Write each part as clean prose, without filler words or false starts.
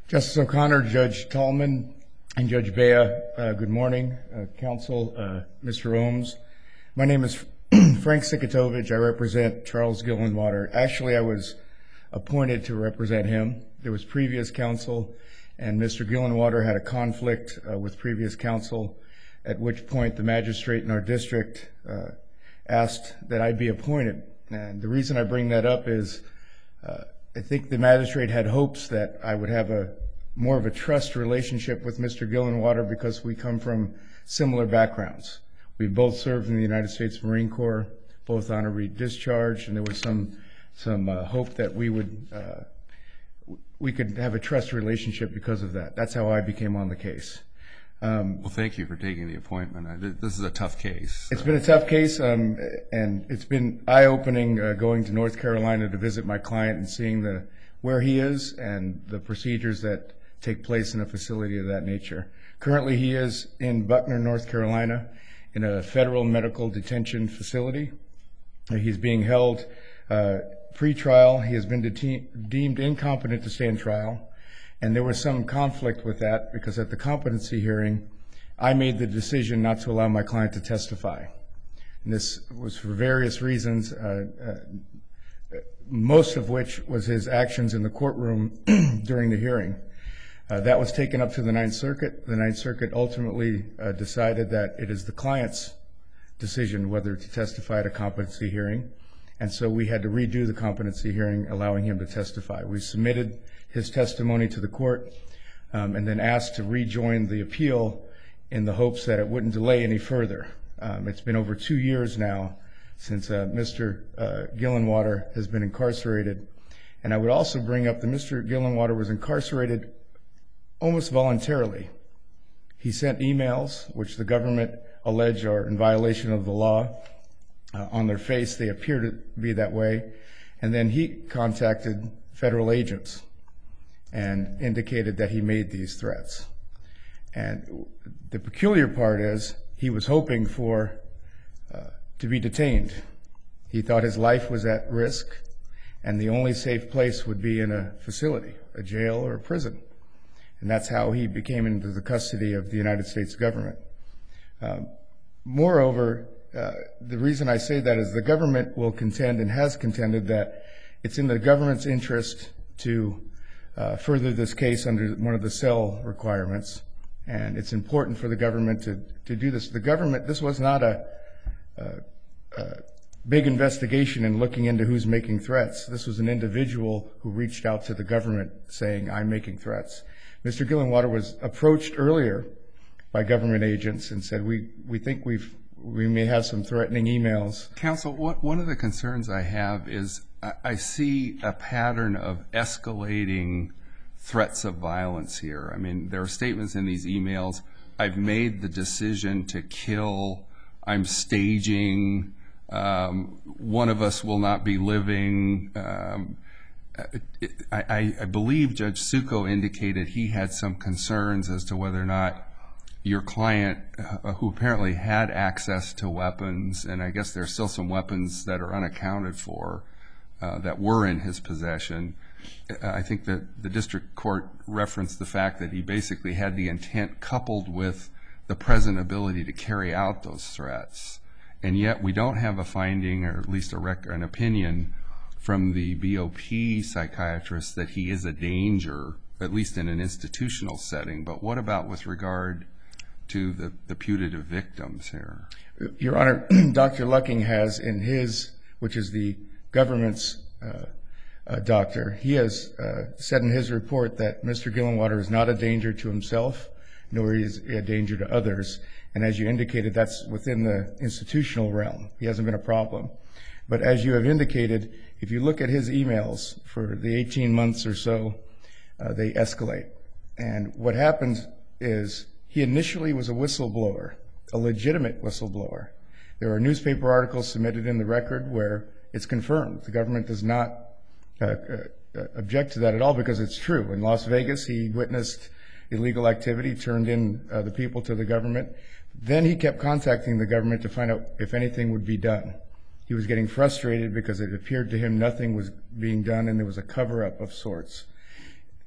Justice O'Connor, Judge Tallman, and Judge Bea, good morning. Counsel, Mr. Ohms. My name is Frank Sikatovich. I represent Charles Gillenwater. Actually, I was appointed to represent him. There was previous counsel, and Mr. Gillenwater had a conflict with previous counsel, at which point the magistrate in our district asked that I be appointed. And the reason I bring that up is I think the magistrate had hopes that I would have more of a trust relationship with Mr. Gillenwater because we come from similar backgrounds. We both served in the United States Marine Corps, both honorary discharge, and there was some hope that we could have a trust relationship because of that. That's how I became on the case. Well, thank you for taking the appointment. This is a tough case. It's been a tough case, and it's been eye-opening going to North Carolina to visit my client and seeing where he is and the procedures that take place in a facility of that nature. Currently, he is in Buckner, North Carolina, in a federal medical detention facility. He's being held pre-trial. He has been deemed incompetent to stand trial. And there was some conflict with that because at the competency hearing, I made the decision not to allow my client to testify. And this was for various reasons, most of which was his actions in the courtroom during the hearing. That was taken up to the Ninth Circuit. The Ninth Circuit ultimately decided that it is the client's decision whether to testify at a competency hearing. And so we had to redo the competency hearing, allowing him to testify. We submitted his testimony to the court and then asked to rejoin the appeal in the hopes that it wouldn't delay any further. It's been over 2 years now since Mr. Gillenwater has been incarcerated. And I would also bring up that Mr. Gillenwater was incarcerated almost voluntarily. He sent emails, which the government allege are in violation of the law. On their face, they appear to be that way. And then he contacted federal agents and indicated that he made these threats. And the peculiar part is he was hoping to be detained. He thought his life was at risk, and the only safe place would be in a facility, a jail or a prison. And that's how he became into the custody of the United States government. Moreover, the reason I say that is the government will contend and has contended that it's in the government's interest to further this case under one of the cell requirements, and it's important for the government to do this. The government, this was not a big investigation in looking into who's making threats. This was an individual who reached out to the government saying, I'm making threats. Mr. Gillenwater was approached earlier by government agents and said, we think we may have some threatening emails. Counsel, one of the concerns I have is I see a pattern of escalating threats of violence here. I mean, there are statements in these emails, I've made the decision to kill, I'm staging, one of us will not be living. I believe Judge Succo indicated he had some concerns as to whether or not your client, who apparently had access to weapons, and I guess there's still some weapons that are unaccounted for that were in his possession. I think that the district court referenced the fact that he basically had the intent coupled with the present ability to carry out those threats. And yet we don't have a finding, or at least an opinion from the BOP psychiatrist that he is a danger, at least in an institutional setting. But what about with regard to the putative victims here? Your Honor, Dr. Lucking has in his, which is the government's doctor, he has said in his report that Mr. Gillenwater is not a danger to himself, nor is he a danger to others. And as you indicated, that's within the institutional realm. He hasn't been a problem. But as you have indicated, if you look at his emails for the 18 months or so, they escalate. And what happens is he initially was a whistleblower, a legitimate whistleblower. There are newspaper articles submitted in the record where it's confirmed. The government does not object to that at all because it's true. In Las Vegas, he witnessed illegal activity, turned in the people to the government. Then he kept contacting the government to find out if anything would be done. He was getting frustrated because it appeared to him nothing was being done and there was a cover-up of sorts.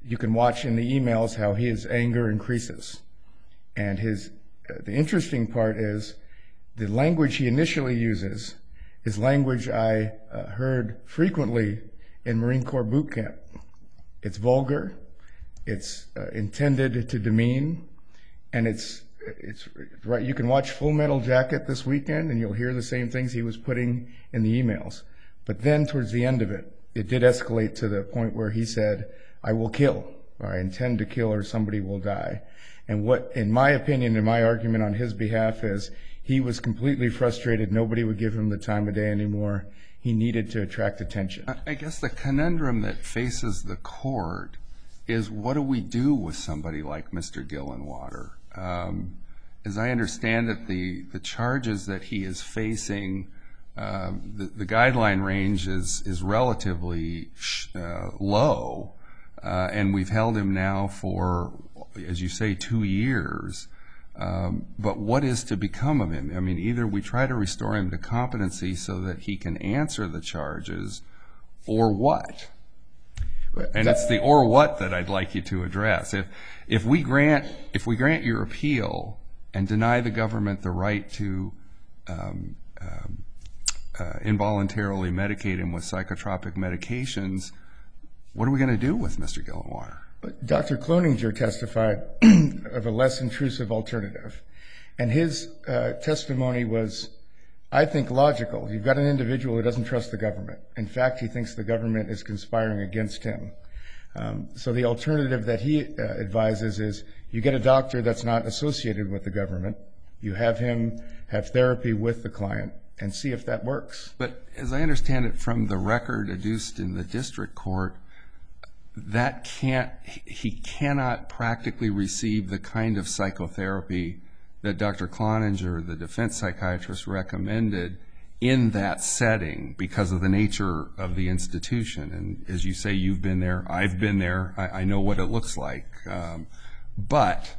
you can watch in the emails how his anger increases. And the interesting part is the language he initially uses is language I heard frequently in Marine Corps boot camp. It's vulgar, it's intended to demean, and it's right. You can watch Full Metal Jacket this weekend and you'll hear the same things he was putting in the emails. But then towards the end of it, it did escalate to the point where he said, I will kill, or I intend to kill, or somebody will die. And what, in my opinion, and my argument on his behalf is, he was completely frustrated. Nobody would give him the time of day anymore. He needed to attract attention. I guess the conundrum that faces the court is, what do we do with somebody like Mr. Gillenwater? As I understand it, the charges that he is facing, the guideline range is relatively low, and we've held him now for, as you say, 2 years. But what is to become of him? I mean, either we try to restore him to competency so that he can answer the charges, or what? And it's the or what that I'd like you to address. If we grant your appeal and deny the government the right to involuntarily medicate him with psychotropic medications, what are we going to do with Mr. Gillenwater? Dr. Cloninger testified of a less intrusive alternative, and his testimony was, I think, logical. You've got an individual who doesn't trust the government. In fact, he thinks the government is conspiring against him. So the alternative that he advises is, you get a doctor that's not associated with the government, you have him have therapy with the client, and see if that works. But as I understand it from the record adduced in the district court, he cannot practically receive the kind of psychotherapy that Dr. Cloninger, the defense psychiatrist, recommended in that setting because of the nature of the institution. And as you say, you've been there, I've been there, I know what it looks like. But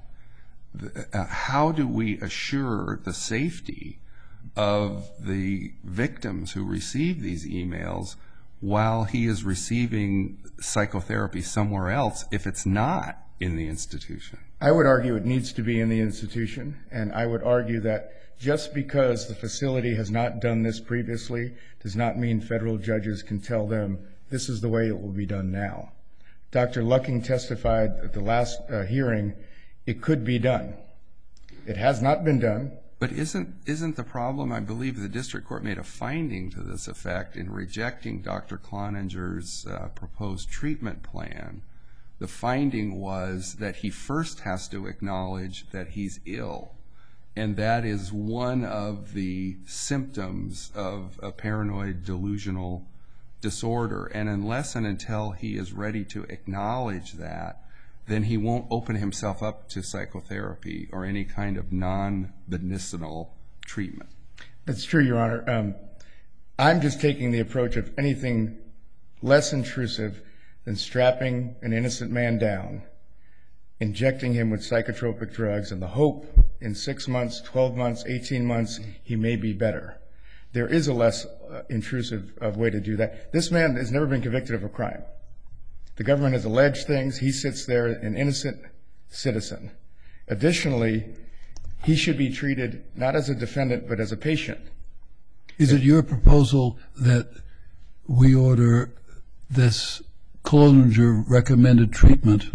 how do we assure the safety of the victims who receive these emails while he is receiving psychotherapy somewhere else if it's not in the institution? I would argue it needs to be in the institution, and I would argue that just because the facility has not done this previously does not mean federal judges can tell them this is the way it will be done now. Dr. Lucking testified at the last hearing it could be done. It has not been done. But isn't the problem, I believe the district court made a finding to this effect in rejecting Dr. Cloninger's proposed treatment plan. The finding was that he first has to acknowledge that he's ill, and that is one of the symptoms of a paranoid delusional disorder. And unless and until he is ready to acknowledge that, then he won't open himself up to psychotherapy or any kind of non-medicinal treatment. That's true, Your Honor. I'm just taking the approach of anything less intrusive than strapping an innocent man down, injecting him with psychotropic drugs, and the hope in 6 months, 12 months, 18 months, he may be better. There is a less intrusive way to do that. This man has never been convicted of a crime. The government has alleged things. He sits there, an innocent citizen. Additionally, he should be treated not as a defendant but as a patient. Is it your proposal that we order this Cloninger recommended treatment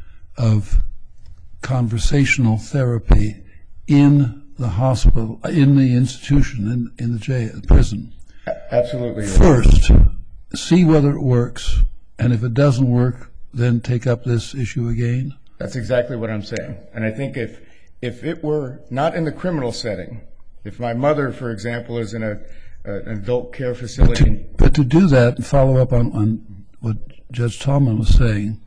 of conversational therapy in the hospital, in the institution, in the jail, prison? Absolutely. First, see whether it works, and if it doesn't work, then take up this issue again? That's exactly what I'm saying. And I think if it were not in the criminal setting, if my mother, for example, is in an adult care facility. But to do that and follow up on what Judge Tallman was saying,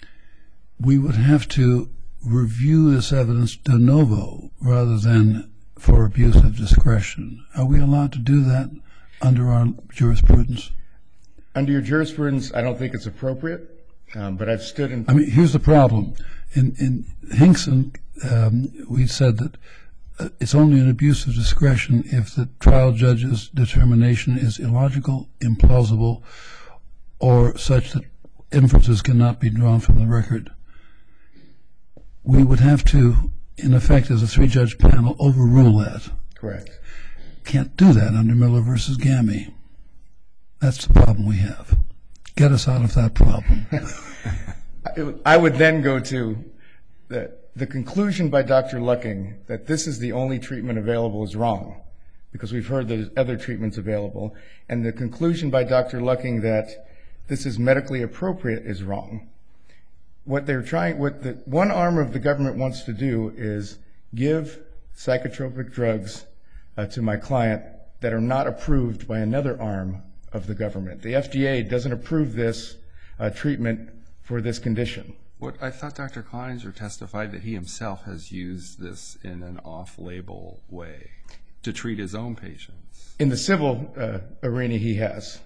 we would have to review this evidence de novo rather than for abuse of discretion. Are we allowed to do that under our jurisprudence? Under your jurisprudence, I don't think it's appropriate, but I've stood in... I mean, here's the problem. In Hinkson, we said that it's only an abuse of discretion if the trial judge's determination is illogical, implausible, or such that inferences cannot be drawn from the record, we would have to, in effect, as a three-judge panel, overrule that. Correct. Can't do that under Miller versus Gammy. That's the problem we have. Get us out of that problem. I would then go to the conclusion by Dr. Lucking that this is the only treatment available is wrong, because we've heard there's other treatments available, and the conclusion by Dr. Lucking that this is medically appropriate is wrong. What the one arm of the government wants to do is give psychotropic drugs to my client that are not approved by another arm of the government. The FDA doesn't approve this treatment for this condition. I thought Dr. Kleiser testified that he himself has used this in an off-label way to treat his own patients. In the civil arena, he has.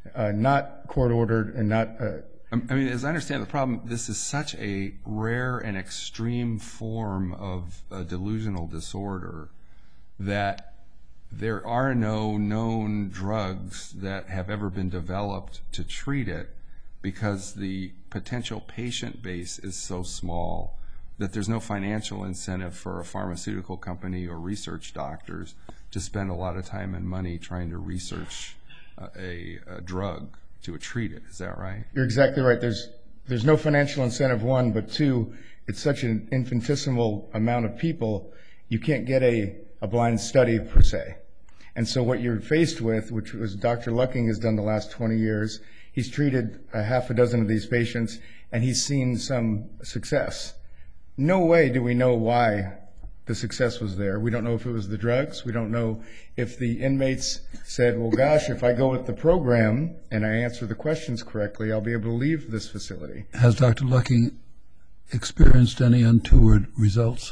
Not court-ordered and not... I mean, as I understand the problem, this is such a rare and extreme form of a delusional disorder that there are no known drugs that have ever been developed to treat it, because the potential patient base is so small that there's no financial incentive for a pharmaceutical company or research doctors to spend a lot of time and money trying to research a drug to treat it. Is that right? You're exactly right. There's no financial incentive, one, but two, it's such an infinitesimal amount of people, you can't get a blind study per se. And so what you're faced with, which was Dr. Lucking has done the last 20 years, he's treated a half a dozen of these patients, and he's seen some success. No way do we know why the success was there. We don't know if it was the drugs. We don't know if the inmates said, well, gosh, if I go with the program and I answer the questions correctly, I'll be able to leave this facility. Has Dr. Lucking experienced any untoward results?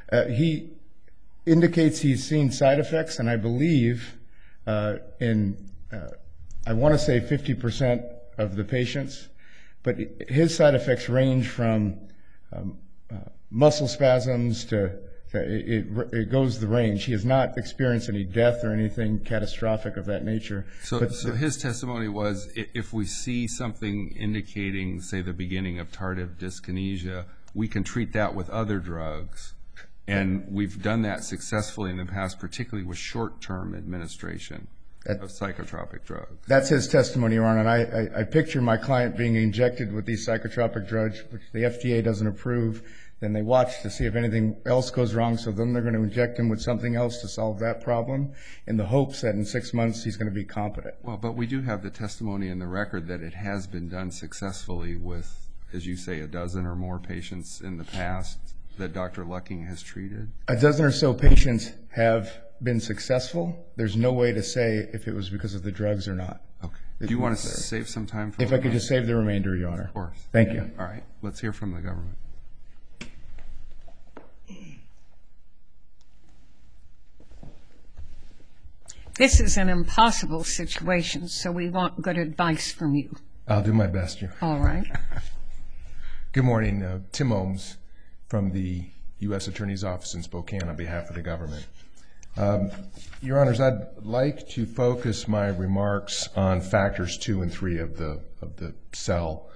He indicates he's seen side effects, and I believe I want to say 50% of the patients, but his side effects range from muscle spasms to it goes the range. He has not experienced any death or anything catastrophic of that nature. So his testimony was, if we see something indicating, say, the beginning of tardive dyskinesia, we can treat that with other drugs. And we've done that successfully in the past, particularly with short-term administration of psychotropic drugs. That's his testimony, Your Honor. And I picture my client being injected with these psychotropic drugs, which the FDA doesn't approve. Then they watch to see if anything else goes wrong, so then they're going to inject him with something else to solve that problem in the hopes that in 6 months he's going to be competent. Well, but we do have the testimony in the record that it has been done successfully with, as you say, a dozen or more patients in the past that Dr. Lucking has treated. A dozen or so patients have been successful. There's no way to say if it was because of the drugs or not. Okay. Do you want to save some time for If I could just save the remainder, Your Honor. Of course. Thank you. All right. Let's hear from the government. This is an impossible situation, so we want good advice from you. I'll do my best, Your Honor. All right. Good morning. Tim Ohms from the U.S. Attorney's Office in Spokane on behalf of the government. Your Honors, I'd like to focus my remarks on factors 2 and 3 of the cell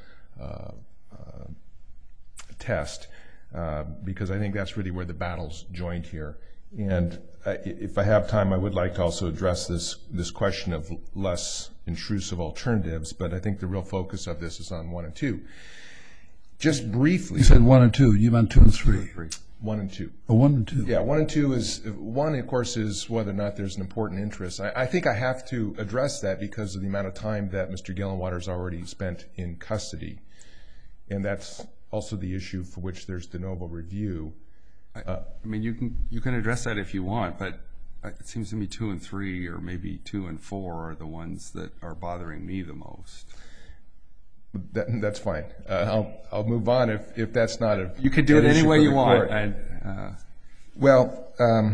test, because I think that's really where the battle's joined here. And if I have time, I would like to also address this question of less intrusive alternatives, but I think the real focus of this is on 1 and 2. Just briefly. You said 1 and 2. You meant 2 and 3. 1 and 2. Oh, 1 and 2. Yeah, 1 and 2 is, 1, of course, is whether or not there's an important interest. I think I have to address that because of the amount of time that Mr. Gillenwater's already spent in custody. And that's also the issue for which there's de novo review. I mean, you can address that if you want, but it seems to me 2 and 3 or maybe 2 and 4 are the ones that are bothering me the most. That's fine. I'll move on if that's not a... You could do it any way you want. Well,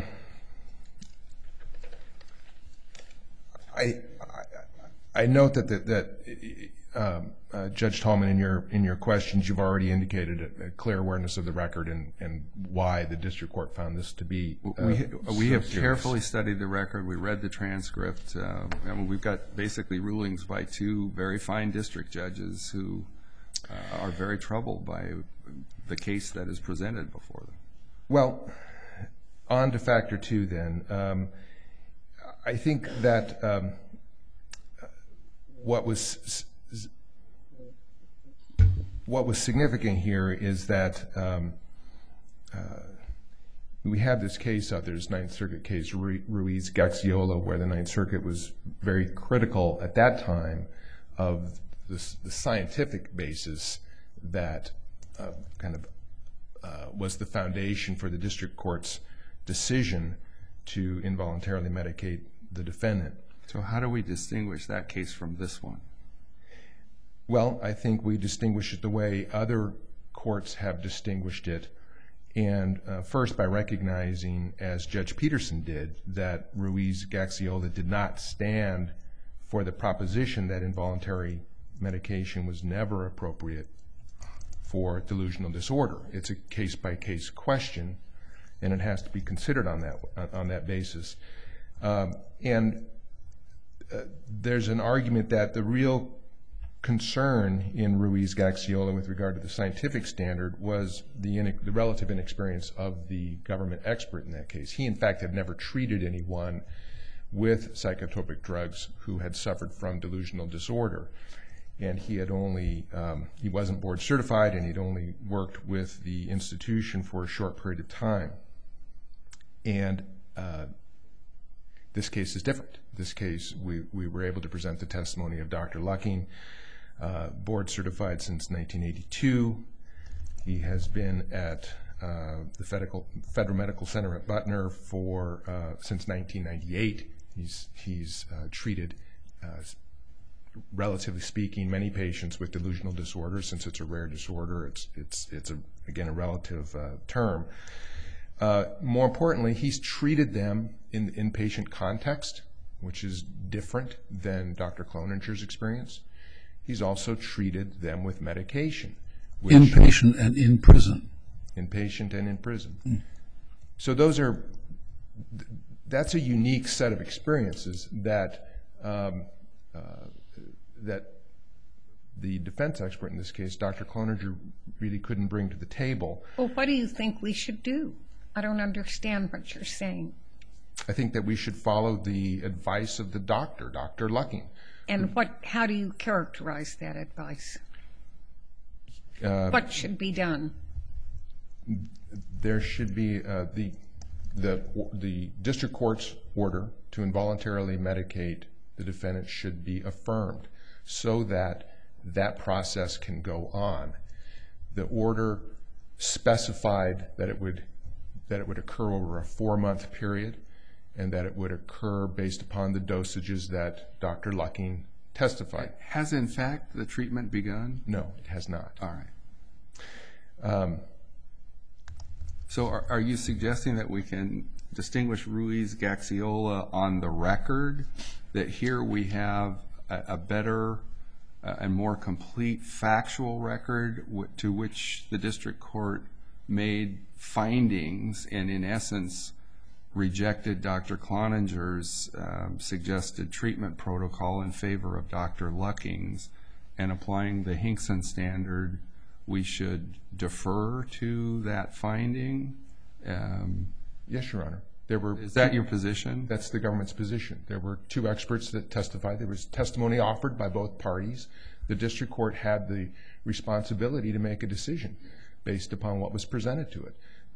I note that Judge Tallman, in your questions, you've already indicated a clear awareness of the record and why the district court found this to be we have carefully studied the record. We read the transcript. I mean, we've got basically rulings by 2 very fine district judges who are very troubled by the case that is presented before them. Well, on to factor 2 then. I think that what was significant here is that we have this case out there, this Ninth Circuit case, Ruiz-Gaxiola, where the Ninth Circuit was very critical at that time of the scientific basis that was the foundation for the district court's decision to involuntarily medicate the defendant. So how do we distinguish that case from this one? Well, I think we distinguish it the way other courts have distinguished it, and first by recognizing, as Judge Peterson did, that Ruiz-Gaxiola did not stand for the proposition that involuntary medication was never appropriate for delusional disorder. It's a case-by-case question, and it has to be considered on that basis. And there's an argument that the real concern in Ruiz-Gaxiola with regard to the scientific standard was the relative inexperience of the government expert in that case. He, in fact, had never treated anyone with psychotropic drugs who had suffered from delusional disorder. And he wasn't board certified, and he'd only worked with the institution for a short period of time. And this case is different. This case, we were able to present the testimony of Dr. Lucking, board certified since 1982. He has been at the Federal Medical Center at Butner since 1998. He's treated, relatively speaking, many patients with delusional disorder. Since it's a rare disorder, it's again a relative term. More importantly, he's treated them in the inpatient context, which is different than Dr. Cloninger's experience. He's also treated them with medication. Inpatient and in prison. Inpatient and in prison. So that's a unique set of experiences that the defense expert in this case, Dr. Cloninger, really couldn't bring to the table. Well, what do you think we should do? I don't understand what you're saying. I think that we should follow the advice of the doctor, Dr. Lucking. And how do you characterize that advice? What should be done? There should be the district court's order to involuntarily medicate the defendant should be affirmed so that that process can go on. The order specified that it would occur over a 4-month period, and that it would occur based upon the dosages that Dr. Lucking testified. Has, in fact, the treatment begun? No, it has not. All right. So are you suggesting that we can distinguish Ruiz-Gaxiola on the record, that here we have a better and more complete factual record to which the district court made findings and, in essence, rejected Dr. Cloninger's suggested treatment protocol in favor of Dr. Lucking's, and applying the Hinkson standard, we should defer to that finding? Yes, Your Honor. Is that your position? That's the government's position. There were 2 experts that testified. There was testimony offered by both parties. The district court had the responsibility to make a decision based upon what was presented to it.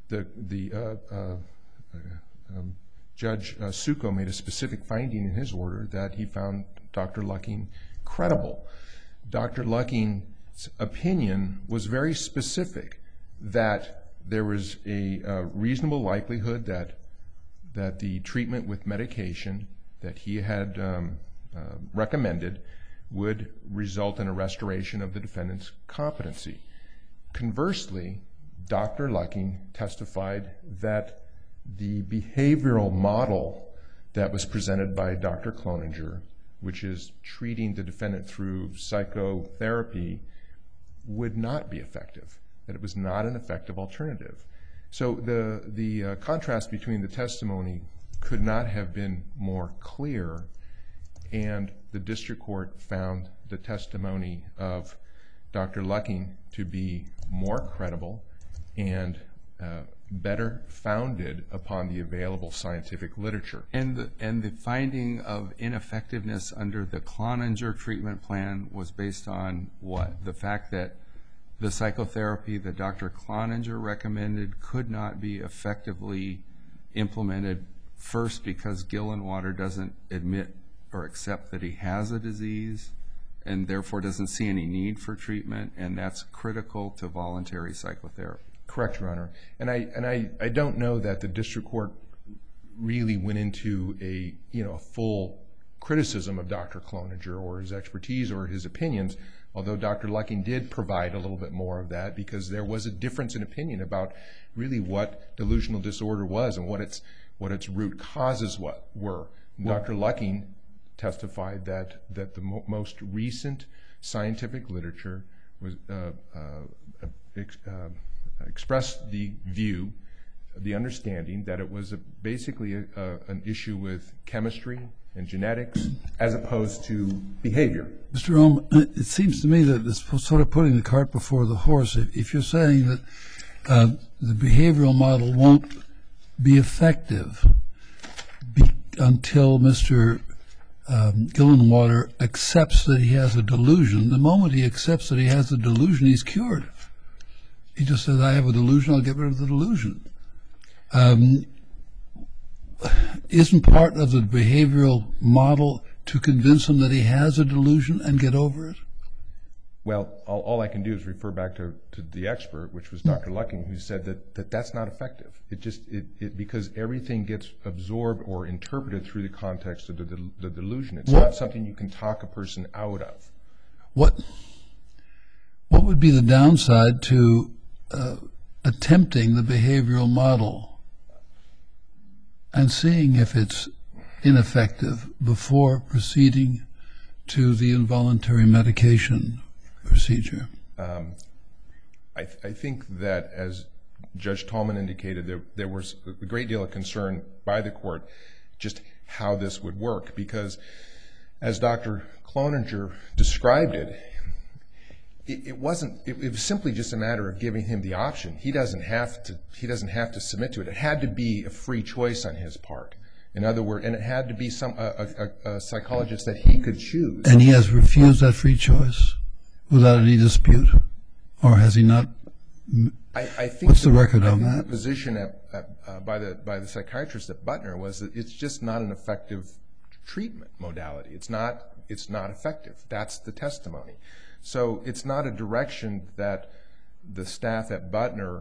Judge Succo made a specific finding in his order that he found Dr. Lucking credible. Dr. Lucking's opinion was very specific, that there was a reasonable likelihood that the treatment with medication that he had recommended would result in a restoration of the defendant's competency. Conversely, Dr. Lucking testified that the behavioral model that was presented by Dr. Cloninger, which is treating the defendant through psychotherapy, would not be effective, that it was not an effective alternative. So the contrast between the testimony could not have been more clear, and the district court found the testimony of Dr. Lucking to be more credible and better founded upon the available scientific literature. And the finding of ineffectiveness under the Cloninger treatment plan was based on what? The fact that the psychotherapy that Dr. Cloninger recommended could not be effectively implemented, first because Gillenwater doesn't admit or accept that he has a disease and therefore doesn't see any need for treatment, and that's critical to voluntary psychotherapy. Correct, Your Honor. And I don't know that the district court really went into a full criticism of Dr. Cloninger or his expertise or his opinions, although Dr. Lucking did provide a little bit more of that, because there was a difference in opinion about really what delusional disorder was and what its root causes were. Dr. Lucking testified that the most recent scientific literature was expressed the view, the understanding that it was basically an issue with chemistry and genetics as opposed to behavior. Mr. Ohm, it seems to me that it's sort of putting the cart before the horse. If you're saying that the behavioral model won't be effective until Mr. Gillenwater accepts that he has a delusion, the moment he accepts that he has a delusion, he's cured. He just says, I have a delusion, I'll get rid of the delusion. Isn't part of the behavioral model to convince him that he has a delusion and get over it? Well, all I can do is refer back to the expert, which was Dr. Lucking, who said that that's not effective. Because everything gets absorbed or interpreted through the context of the delusion. It's not something you can talk a person out of. What would be the downside to attempting the behavioral model and seeing if it's ineffective before proceeding to the involuntary medication procedure? I think that, as Judge Tallman indicated, there was a great deal of concern by the court just how this would work, because as Dr. Cloninger described it, it was simply just a matter of giving him the option. He doesn't have to submit to it. It had to be a free choice on his part. In other words, and it had to be a psychologist that he could choose. And he has refused that free choice without any dispute? Or has he not? I think what's the record on that? The position by the psychiatrist at Butner was that it's just not an effective treatment modality. It's not effective. That's the testimony. So it's not a direction that the staff at Butner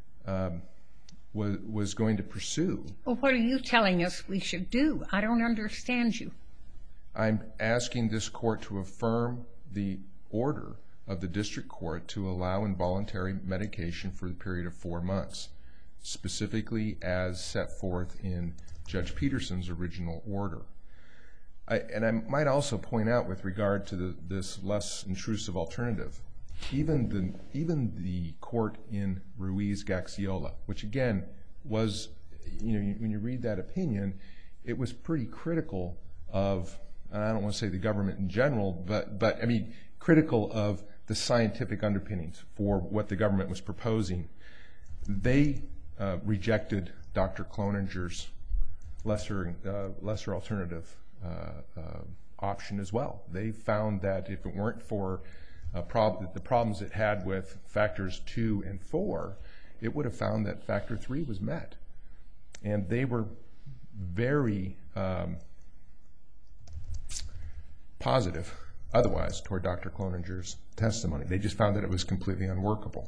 was going to pursue. Well, what are you telling us we should do? I don't understand you. I'm asking this court to affirm the order of the district court to allow involuntary medication for the period of 4 months, specifically as set forth in Judge Peterson's original order. And I might also point out, with regard to this less intrusive alternative, even the court in Ruiz-Gaxiola, which again was, when you read that opinion, it was pretty critical of, and I don't want to say the government in general, but I mean critical of the scientific underpinnings for what the government was proposing. They rejected Dr. Cloninger's lesser alternative option as well. They found that if it weren't for the problems it had with factors 2 and 4, it would have found that factor 3 was met. And they were very positive otherwise toward Dr. Cloninger's testimony. They just found that it was completely unworkable.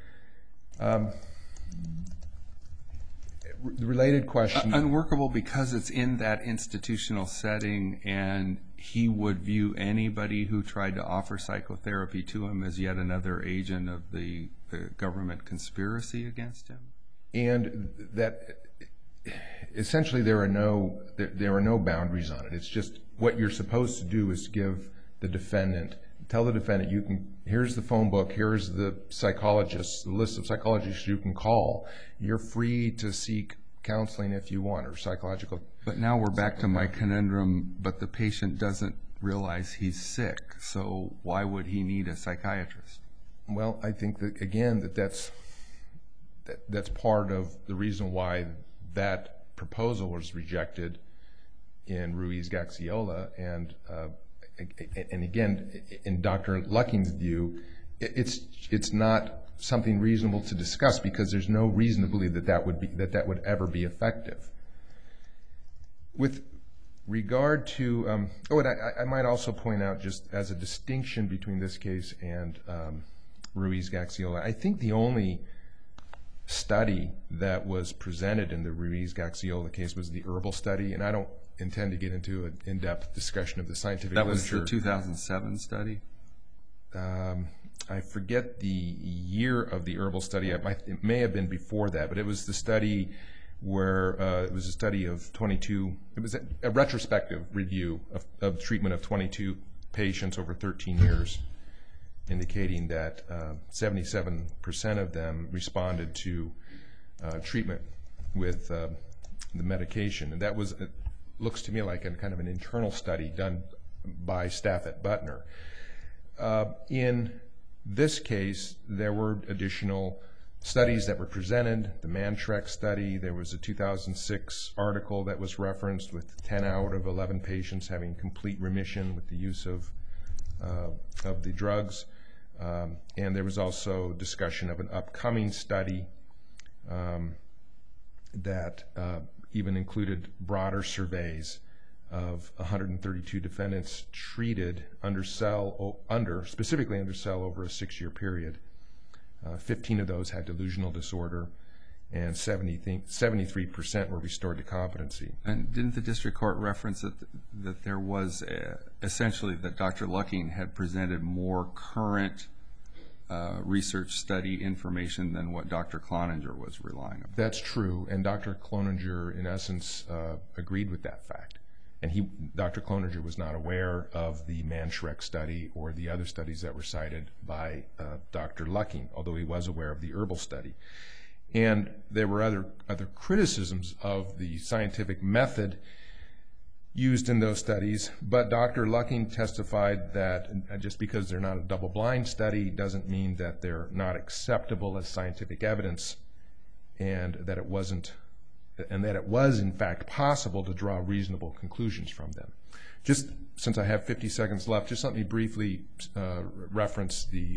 The related question... Unworkable because it's in that institutional setting, and he would view anybody who tried to offer psychotherapy to him as yet another agent of the government conspiracy against him? And that essentially there are no boundaries on it. It's just what you're supposed to do is give the defendant, tell the defendant, here's the phone book, here's the psychologist, the list of psychologists you can call. You're free to seek counseling if you want, or psychological. But now we're back to my conundrum, but the patient doesn't realize he's sick, so why would he need a psychiatrist? Well, I think that, again, that's part of the reason why that proposal was rejected in Ruiz-Gaxiola, and again, in Dr. Lucking's view, it's not something reasonable to discuss because there's no reason to believe that would ever be effective. With regard to, and I might also point out, just as a distinction between this case and Ruiz-Gaxiola, I think the only study that was presented in the Ruiz-Gaxiola case was the herbal study, and I don't intend to get into an in-depth discussion of the scientific literature. That was the 2007 study? I forget the year of the herbal study. It may have been before that, but it was the study where it was a study of 22, it was a retrospective review of treatment of 22 patients over 13 years, indicating that 77% of them responded to treatment with the medication. And that was, it looks to me like a kind of an internal study done by staff at Butner. In this case, there were additional studies that were presented, the Mantrek study. There was a 2006 article that was referenced with 10 out of 11 patients having complete remission with the use of the drugs. And there was also discussion of an upcoming study that even included broader surveys of 132 defendants treated specifically under cell over a 6-year period. 15 of those had delusional disorder, and 73% were restored to competency. And didn't the district court reference that there was essentially that Dr. Lucking had presented more current research study information than what Dr. Cloninger was relying on? That's true, and Dr. Cloninger, in essence, agreed with that fact. And Dr. Cloninger was not aware of the Mantrek study or the other studies that were cited by Dr. Lucking, although he was aware of the herbal study. And there were other criticisms of the scientific method used in those studies, but Dr. Lucking testified that just because they're not a double-blind study doesn't mean that they're not acceptable as scientific evidence, and that it was in fact possible to draw reasonable conclusions from them. Just since I have 50 seconds left, just let me briefly reference the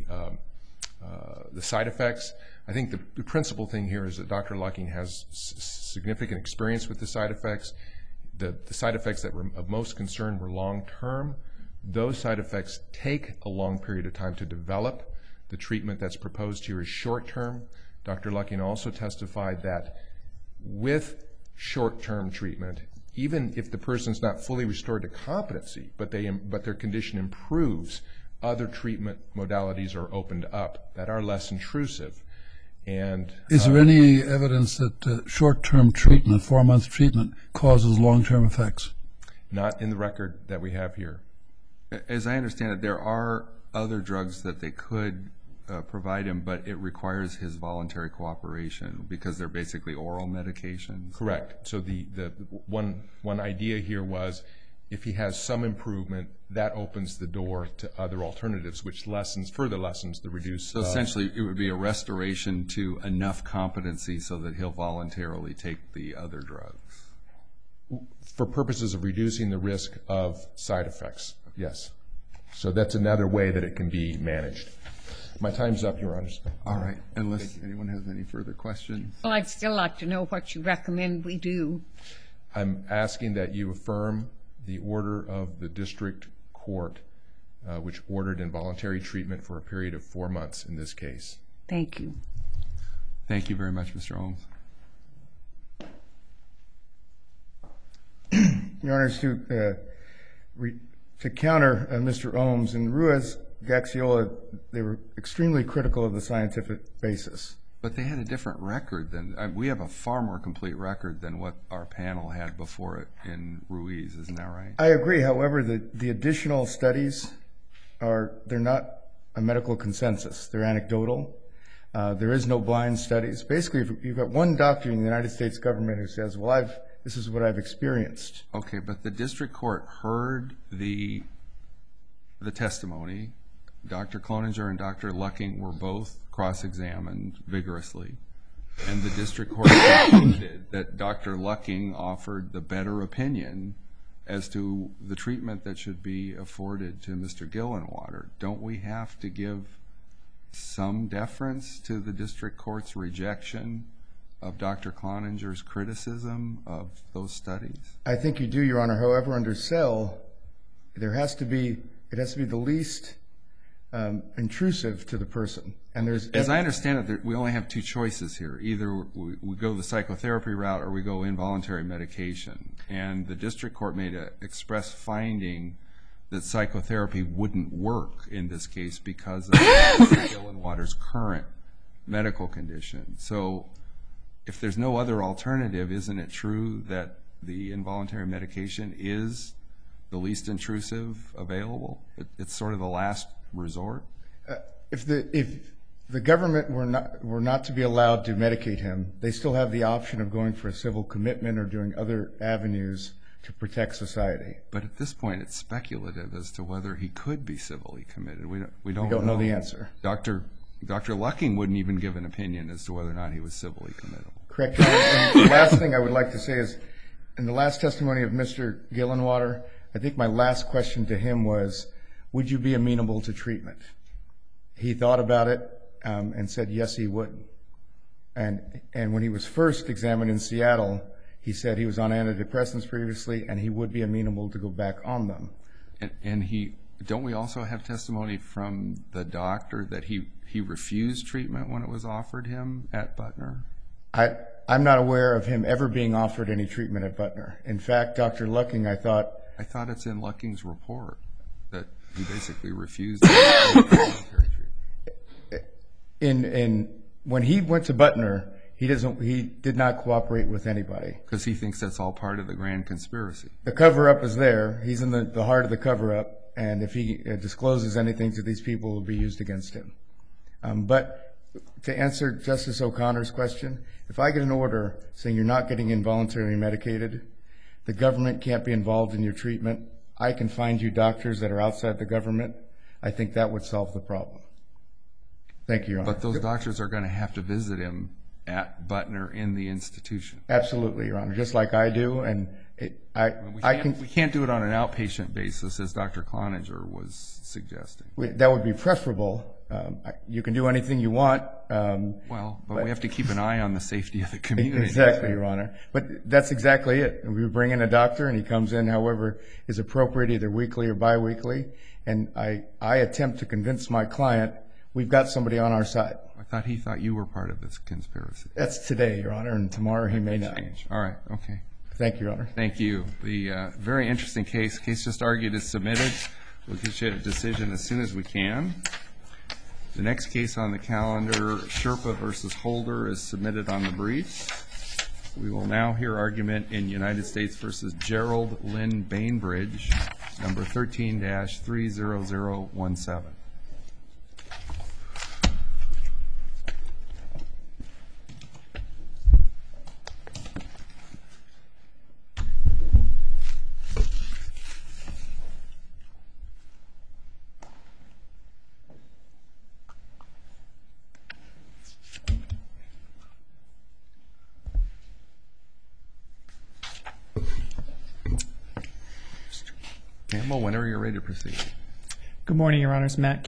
side effects. I think the principal thing here is that Dr. Lucking has significant experience with the side effects. The side effects that were of most concern were long-term. Those side effects take a long period of time to develop. The treatment that's proposed here is short-term. Dr. Lucking also testified that with short-term treatment, even if the person's not fully restored to competency, but their condition improves, other treatment modalities are opened up that are less intrusive. And is there any evidence that short-term treatment, 4-month treatment, causes long-term effects? Not in the record that we have here. As I understand it, there are other drugs that they could provide him, but it requires his voluntary cooperation because they're basically oral medications. Correct. So the one idea here was if he has some improvement, that opens the door to other alternatives, which further lessens the reduced. So essentially it would be a restoration to enough competency so that he'll voluntarily take the other drugs. For purposes of reducing the risk of side effects, yes. So that's another way that it can be managed. My time's up, Your Honor. All right. Unless anyone has any further questions. Well, I'd still like to know what you recommend we do. I'm asking that you affirm the order of the district court, which ordered involuntary treatment for a period of 4 months in this case. Thank you. Thank you very much, Mr. Holmes. Your Honor, to counter Mr. Ohms, in Ruiz-Gaxiola, they were extremely critical of the scientific basis. But they had a different record than, we have a far more complete record than what our panel had before it in Ruiz, isn't that right? I agree. However, the additional studies they're not a medical consensus. They're anecdotal. There is no blind studies. Basically, if you've got one doctor in the United States government who says, well, this is what I've experienced. Okay, but the district court heard the testimony, Dr. Cloninger and Dr. Lucking were both cross-examined vigorously, and the district court concluded that Dr. Lucking offered the better opinion as to the treatment that should be afforded to Mr. Gillenwater. Don't we have to give some deference to the district court's rejection of Dr. Cloninger's criticism of those studies? I think you do, Your Honor. However, under SEL, it has to be the least intrusive to the person. And as I understand it, we only have two choices here. Either we go the psychotherapy route or we go involuntary medication. And the district court made an express finding that psychotherapy wouldn't work in this case because of Mr. Gillenwater's current medical condition. So if there's no other alternative, isn't it true that the involuntary medication is the least intrusive available? It's sort of the last resort? If the government were not to be allowed to medicate him, they still have the option of going for a civil commitment or doing other avenues to protect society. But at this point, it's speculative as to whether he could be civilly committed. We don't know the answer. Dr. Lucking wouldn't even give an opinion as to whether or not he was civilly committable. Correct, Your Honor. And the last thing I would like to say is, in the last testimony of Mr. Gillenwater, I think my last question to him was, would you be amenable to treatment? He thought about it and said yes, he would. And when he was first examined in Seattle, he said he was on antidepressants previously and he would be amenable to go back on them. And don't we also have testimony from the doctor that he refused treatment when it was offered him at Butner? I'm not aware of him ever being offered any treatment at Butner. In fact, Dr. Lucking, I thought it's in Lucking's report that he basically refused voluntary treatment. When he went to Butner, he did not cooperate with anybody. Because he thinks that's all part of the grand conspiracy. The cover-up is there. He's in the heart of the cover-up, and if he discloses anything to these people, it will be used against him. But to answer Justice O'Connor's question, if I get an order saying you're not getting involuntarily medicated, the government can't be involved in your treatment, I can find you doctors that are outside the government, I think that would solve the problem. Thank you, Your Honor. But those doctors are going to have to visit him at Butner in the institution. Absolutely, Your Honor, just like I do. And we can't do it on an outpatient basis, as Dr. Cloninger was suggesting. That would be preferable. You can do anything you want. But we have to keep an eye on the safety of the community. Exactly, Your Honor. But that's exactly it. We bring in a doctor, and he comes in however is appropriate, either weekly or biweekly. And I attempt to convince my client we've got somebody on our side. I thought he thought you were part of this conspiracy. That's today, Your Honor, and tomorrow he may not. Change. All right, okay. Thank you, Your Honor. Thank you. The very interesting case just argued is submitted. We'll get you a decision as soon as we can. The next case on the calendar, Sherpa v. Holder, is submitted on the briefs. We will now hear argument in United States v. Gerald Lynn Bainbridge, number 13-30017. Campbell, whenever you're ready to proceed. Good morning, Your Honors. Matt